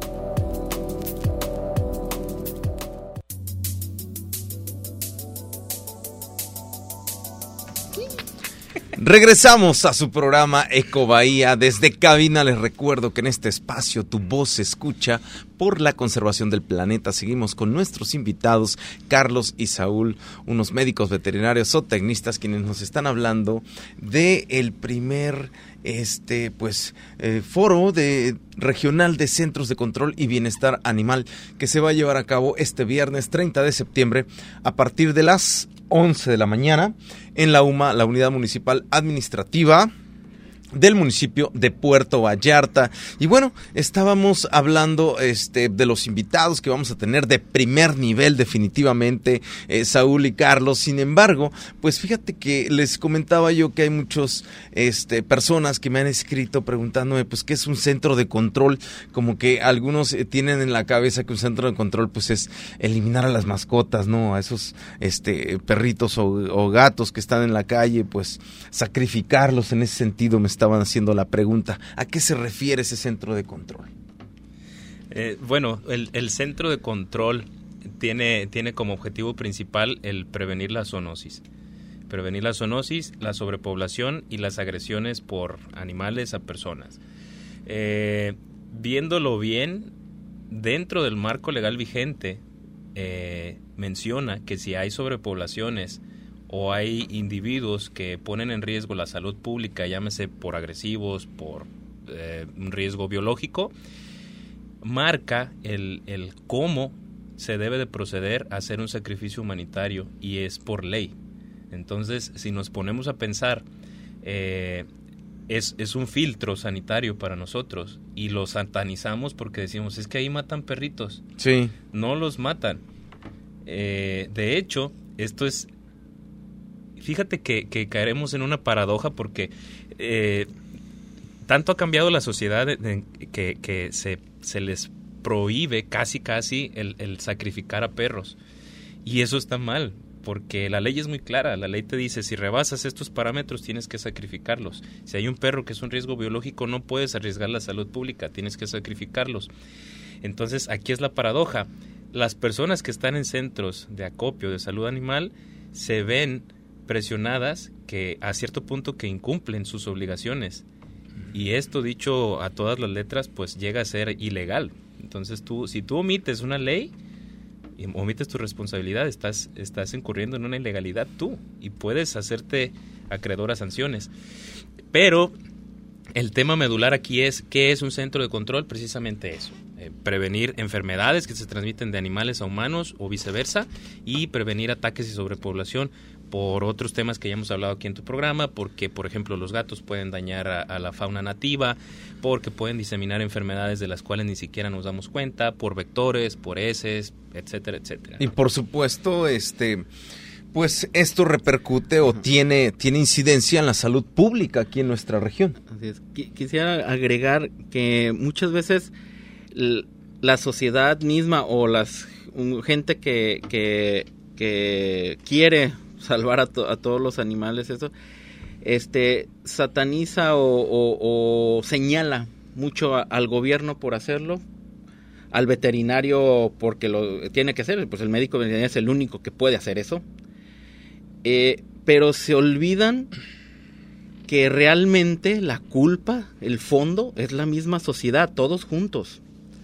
Regresamos a su programa Ecobahía. Desde cabina les recuerdo que en este espacio tu voz se escucha por la conservación del planeta. Seguimos con nuestros invitados, Carlos y Saúl, unos médicos veterinarios o tecnistas, quienes nos están hablando de el primer este pues eh, foro de regional de centros de control y bienestar animal, que se va a llevar a cabo este viernes treinta de septiembre a partir de las once de la mañana en la U M A, la Unidad Municipal Administrativa del municipio de Puerto Vallarta. Y bueno, estábamos hablando este, de los invitados que vamos a tener de primer nivel definitivamente, eh, Saúl y Carlos. Sin embargo, pues fíjate que les comentaba yo que hay muchas este, personas que me han escrito preguntándome pues qué es un centro de control, como que algunos eh, tienen en la cabeza que un centro de control pues es eliminar a las mascotas, ¿no? A esos este, perritos o, o gatos que están en la calle, pues sacrificarlos. En ese sentido me estaban haciendo la pregunta, ¿a qué se refiere ese centro de control? Eh, bueno, el, el centro de control tiene, tiene como objetivo principal el prevenir la zoonosis. Prevenir la zoonosis, la sobrepoblación y las agresiones por animales a personas. Eh, viéndolo bien, dentro del marco legal vigente, eh, menciona que si hay sobrepoblaciones o hay individuos que ponen en riesgo la salud pública, llámese por agresivos, por eh, un riesgo biológico, marca el, el cómo se debe de proceder a hacer un sacrificio humanitario, y es por ley. Entonces, si nos ponemos a pensar, eh, es, es un filtro sanitario para nosotros, y lo satanizamos porque decimos, es que ahí matan perritos. Sí. No los matan. Eh, de hecho, esto es... Fíjate que, que caeremos en una paradoja porque eh, tanto ha cambiado la sociedad de, de, que, que se, se les prohíbe casi casi el, el sacrificar a perros. Y eso está mal, porque la ley es muy clara. La ley te dice, si rebasas estos parámetros tienes que sacrificarlos. Si hay un perro que es un riesgo biológico, no puedes arriesgar la salud pública, tienes que sacrificarlos. Entonces aquí es la paradoja. Las personas que están en centros de acopio de salud animal se ven presionadas que a cierto punto que incumplen sus obligaciones, y esto, dicho a todas las letras, pues llega a ser ilegal. Entonces tú, si tú omites una ley, omites tu responsabilidad, estás, estás incurriendo en una ilegalidad tú, y puedes hacerte acreedor a sanciones. Pero el tema medular aquí es, ¿qué es un centro de control? Precisamente eso, eh, prevenir enfermedades que se transmiten de animales a humanos o viceversa, y prevenir ataques y sobrepoblación por otros temas que ya hemos hablado aquí en tu programa, porque, por ejemplo, los gatos pueden dañar a, a la fauna nativa, porque pueden diseminar enfermedades de las cuales ni siquiera nos damos cuenta, por vectores, por heces, etcétera, etcétera. Y por supuesto, este... pues esto repercute o tiene, tiene incidencia en la salud pública aquí en nuestra región. Así es. Qu- quisiera agregar que muchas veces l- la sociedad misma o las um, gente que, que, que quiere salvar a, to- a todos los animales, eso, este, sataniza o, o, o señala mucho a, al gobierno por hacerlo, al veterinario porque lo tiene que hacer, pues el médico veterinario es el único que puede hacer eso. Eh, pero se olvidan que realmente la culpa, el fondo, es la misma sociedad, todos juntos.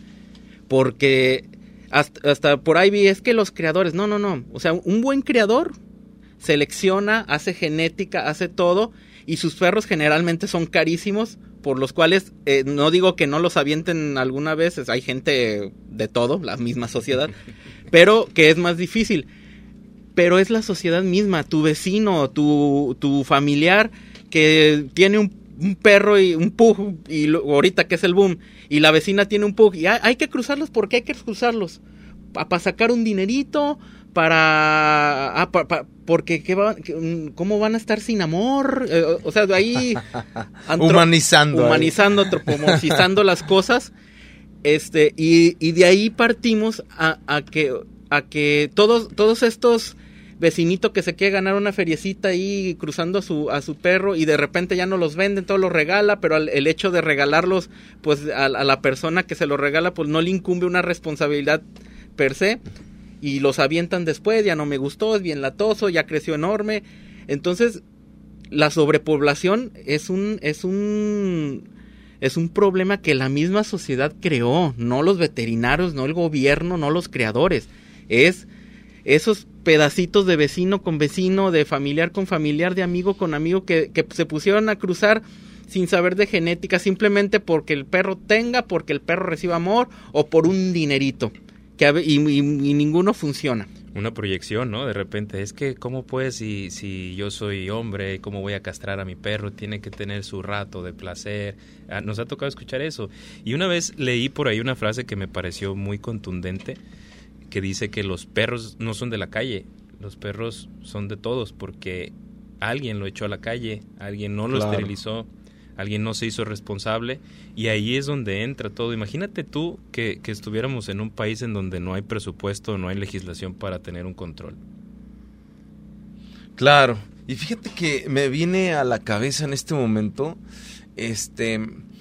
Porque hasta, hasta por ahí vi, es que los creadores, no, no, no. O sea, un buen creador selecciona, hace genética, hace todo, y sus perros generalmente son carísimos, por los cuales, eh, no digo que no los avienten alguna vez, hay gente de todo, la misma sociedad, pero que es más difícil. Pero es la sociedad misma, tu vecino, tu, tu familiar que tiene un, un perro y un pug, y lo, ahorita que es el boom, y la vecina tiene un pug, y hay, hay que cruzarlos, ¿por qué hay que cruzarlos? Para pa sacar un dinerito, para... Ah, pa, pa, porque ¿qué va, qué, ¿cómo van a estar sin amor? Eh, o, o sea, ahí... Antro, humanizando. Humanizando, antropomorfizando las cosas, este y, y de ahí partimos a, a que... a que todos todos estos vecinitos que se quiere ganar una feriecita ahí cruzando a su a su perro y de repente ya no los venden, todo los regala, pero al, el hecho de regalarlos pues a, a la persona que se los regala pues no le incumbe una responsabilidad per se, y los avientan después, ya no me gustó, es bien latoso, ya creció enorme. Entonces la sobrepoblación es un es un es un problema que la misma sociedad creó, no los veterinarios, no el gobierno, no los creadores. Es esos pedacitos de vecino con vecino, de familiar con familiar, de amigo con amigo que, que se pusieron a cruzar sin saber de genética, simplemente porque el perro tenga, porque el perro reciba amor o por un dinerito, que y, y, y ninguno funciona. una proyección, ¿no? De repente, es que, ¿cómo pues si, si yo soy hombre, cómo voy a castrar a mi perro? Tiene que tener su rato de placer. Ah, nos ha tocado escuchar eso. Y una vez leí por ahí una frase que me pareció muy contundente, que dice que los perros no son de la calle, los perros son de todos, porque alguien lo echó a la calle, alguien no lo Claro. esterilizó, alguien no se hizo responsable, y ahí es donde entra todo. Imagínate tú que, que estuviéramos en un país en donde no hay presupuesto, no hay legislación para tener un control. Claro, y fíjate que me viene a la cabeza en este momento, este,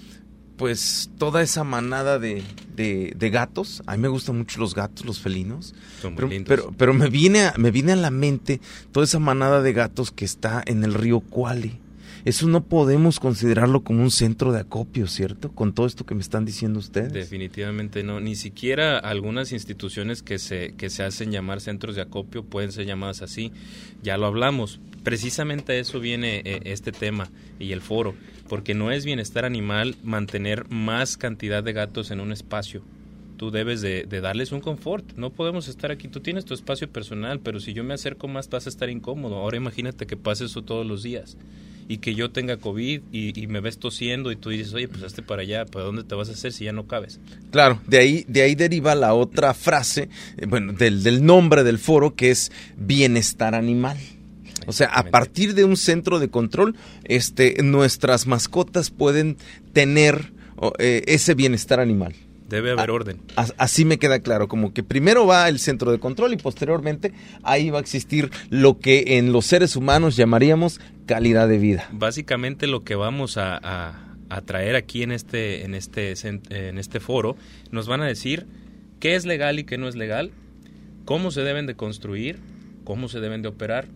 pues toda esa manada de, de, de gatos. A mí me gustan mucho los gatos, los felinos. Son muy Pero, lindos. pero, pero me viene a, me viene a la mente toda esa manada de gatos que está en el río Cuale. Eso no podemos considerarlo como un centro de acopio, ¿cierto? Con todo esto que me están diciendo ustedes. Definitivamente no, ni siquiera algunas instituciones que se, que se hacen llamar centros de acopio pueden ser llamadas así, ya lo hablamos, precisamente a eso viene eh, este tema y el foro, porque no es bienestar animal mantener más cantidad de gatos en un espacio. Tú debes de, de darles un confort, no podemos estar aquí, tú tienes tu espacio personal, pero si yo me acerco más vas a estar incómodo. Ahora imagínate que pase eso todos los días y que yo tenga COVID y, y me ves tosiendo y tú dices, oye, pues hazte para allá, ¿para dónde te vas a hacer si ya no cabes? Claro, de ahí, de ahí deriva la otra frase, eh, bueno, del, del nombre del foro, que es bienestar animal. O sea, a partir de un centro de control, este, nuestras mascotas pueden tener oh, eh, ese bienestar animal. Debe haber A- orden. As- Así me queda claro, como que primero va el centro de control y posteriormente ahí va a existir lo que en los seres humanos llamaríamos calidad de vida. Básicamente lo que vamos a, a, a traer aquí en este, en, este, cent- en este foro, nos van a decir qué es legal y qué no es legal, cómo se deben de construir, cómo se deben de operar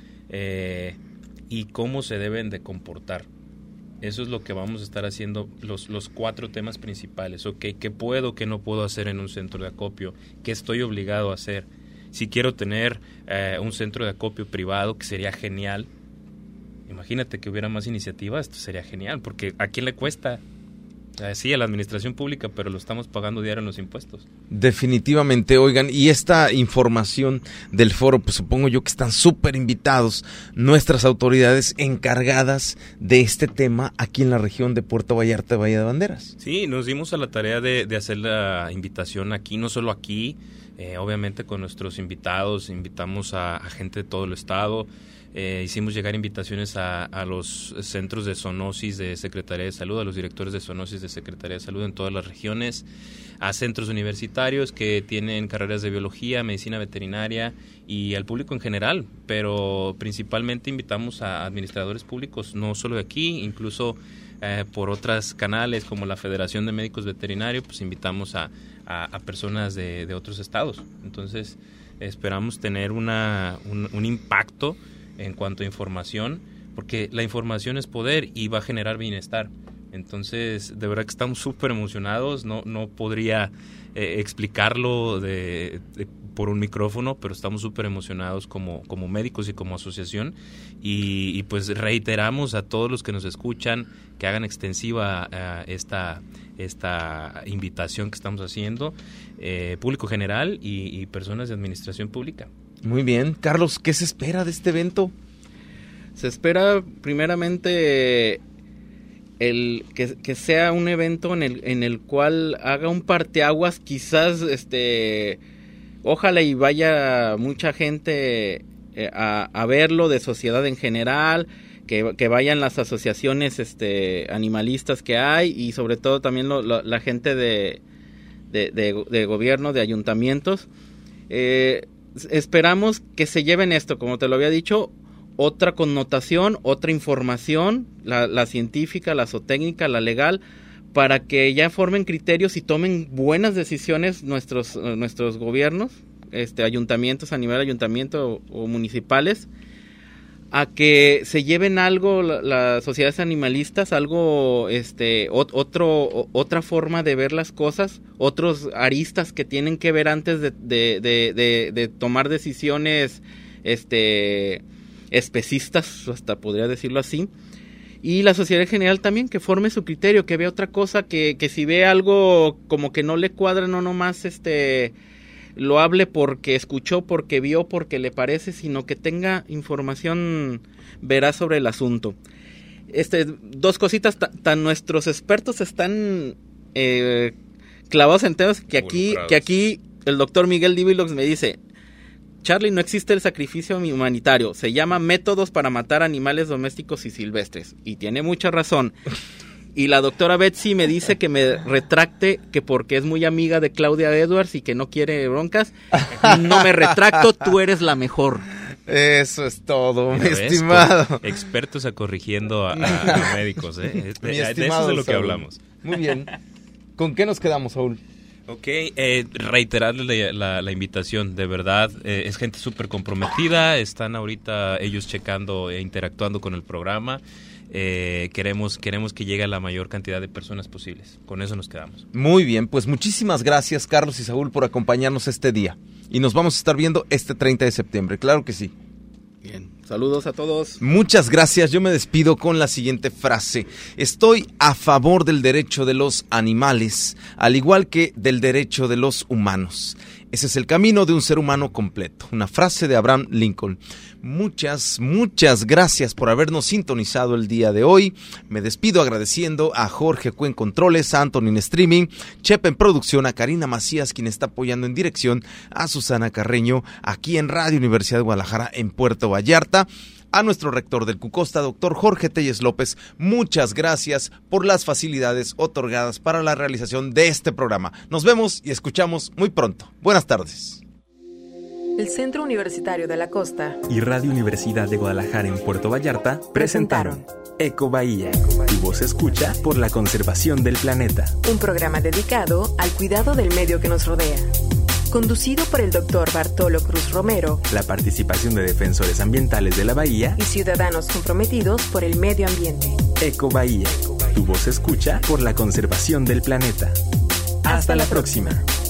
eh, y cómo se deben de comportar. Eso es lo que vamos a estar haciendo, los, los cuatro temas principales. Ok, ¿qué puedo, qué no puedo hacer en un centro de acopio? ¿Qué estoy obligado a hacer? Si quiero tener eh, un centro de acopio privado, que sería genial. Imagínate que hubiera más iniciativas, esto sería genial, porque ¿a quién le cuesta? Eh, sí, a la administración pública, pero lo estamos pagando diario en los impuestos. Definitivamente, oigan, y esta información del foro, pues supongo yo que están súper invitados nuestras autoridades encargadas de este tema aquí en la región de Puerto Vallarta, Bahía de Banderas. Sí, nos dimos a la tarea de, de hacer la invitación aquí, no solo aquí, eh, obviamente con nuestros invitados, invitamos a, a gente de todo el estado. Eh, hicimos llegar invitaciones a, a los centros de zoonosis de Secretaría de Salud, a los directores de zoonosis de Secretaría de Salud en todas las regiones, a centros universitarios que tienen carreras de biología, medicina veterinaria y al público en general, pero principalmente invitamos a administradores públicos, no solo de aquí, incluso eh, por otros canales como la Federación de Médicos Veterinarios, pues invitamos a, a, a personas de, de otros estados. Entonces esperamos tener una, un, un impacto en cuanto a información, porque la información es poder y va a generar bienestar. Entonces, de verdad que estamos súper emocionados, no, no podría eh, explicarlo de, de, por un micrófono, pero estamos súper emocionados como, como médicos y como asociación, y, y pues reiteramos a todos los que nos escuchan que hagan extensiva uh, esta, esta invitación que estamos haciendo, eh, público general y, y personas de administración pública. Muy bien, Carlos, ¿qué se espera de este evento? Se espera primeramente el que, que sea un evento en el en el cual haga un parteaguas, quizás este ojalá y vaya mucha gente eh, a, a verlo, de sociedad en general, que, que vayan las asociaciones este animalistas que hay, y sobre todo también lo, lo, la gente de, de, de, de gobierno, de ayuntamientos. Eh, esperamos que se lleven esto, como te lo había dicho, otra connotación, otra información, la, la científica, la zootécnica, la legal, para que ya formen criterios y tomen buenas decisiones nuestros nuestros gobiernos, este ayuntamientos a nivel ayuntamiento o, o municipales, a que se lleven algo las la sociedades animalistas, algo este ot, otro o, otra forma de ver las cosas, otros aristas que tienen que ver antes de de, de, de, de tomar decisiones este especistas, hasta podría decirlo así. Y la sociedad en general también, que forme su criterio, que vea otra cosa, que, que si ve algo como que no le cuadra, no nomás este lo hable porque escuchó, porque vio, porque le parece, sino que tenga información veraz sobre el asunto. Este, dos cositas, t- tan nuestros expertos están eh, clavados en temas que aquí, que aquí el doctor Miguel Divilox me dice: Charlie, no existe el sacrificio humanitario, se llama métodos para matar animales domésticos y silvestres. Y tiene mucha razón. Y la doctora Betsy me dice que me retracte, que porque es muy amiga de Claudia Edwards y que no quiere broncas. No me retracto, tú eres la mejor. Eso es todo, mi ¿Ves? estimado. Expertos a corrigiendo a, a, a médicos, ¿eh? De, Mi de eso estimado es de lo que Saúl. hablamos. Muy bien. ¿Con qué nos quedamos, Saúl? Ok, eh, reiterarle la, la, la invitación, de verdad, eh, es gente súper comprometida, están ahorita ellos checando e interactuando con el programa, eh, queremos, queremos que llegue a la mayor cantidad de personas posibles, con eso nos quedamos. Muy bien, pues muchísimas gracias, Carlos y Saúl, por acompañarnos este día. Y nos vamos a estar viendo este treinta de septiembre, claro que sí. Bien, saludos a todos. Muchas gracias, yo me despido con la siguiente frase. Estoy a favor del derecho de los animales, al igual que del derecho de los humanos. Ese es el camino de un ser humano completo. Una frase de Abraham Lincoln. Muchas, muchas gracias por habernos sintonizado el día de hoy. Me despido agradeciendo a Jorge Cuen Controles, a Anthony en Streaming, Chepe en Producción, a Karina Macías, quien está apoyando en dirección, a Susana Carreño, aquí en Radio Universidad de Guadalajara, en Puerto Vallarta. A nuestro rector del Cucosta, doctor Jorge Telles López, muchas gracias por las facilidades otorgadas para la realización de este programa. Nos vemos y escuchamos muy pronto. Buenas tardes. El Centro Universitario de la Costa y Radio Universidad de Guadalajara en Puerto Vallarta presentaron Ecobahía, tu voz escucha por la conservación del planeta. Un programa dedicado al cuidado del medio que nos rodea. Conducido por el doctor Bartolo Cruz Romero. La participación de defensores ambientales de la Bahía y ciudadanos comprometidos por el medio ambiente. Ecobahía, tu voz escucha por la conservación del planeta. Hasta, Hasta la próxima. próxima.